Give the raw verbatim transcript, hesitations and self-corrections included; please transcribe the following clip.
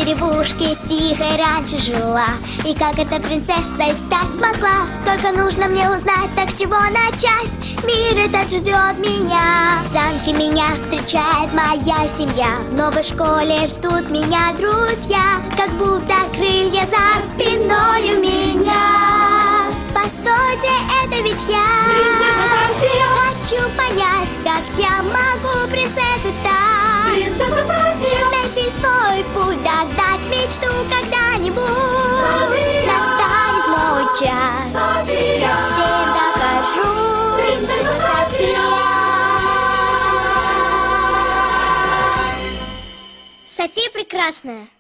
деревушке тихой раньше жила, и как эта принцессой стать могла. Столько нужно мне узнать, так с чего начать? Мир этот ждет меня. В замке меня встречает моя семья, в новой школе ждут меня друзья, как будто крылья за спиной у меня. Постойте, это ведь я, принцесса София. Хочу понять, как я могу принцессой стать. Принцесса София. Найти свой путь, догнать мечту когда-нибудь. София. Настанет мой час, София. всем докажу. Принцесса София. София прекрасная.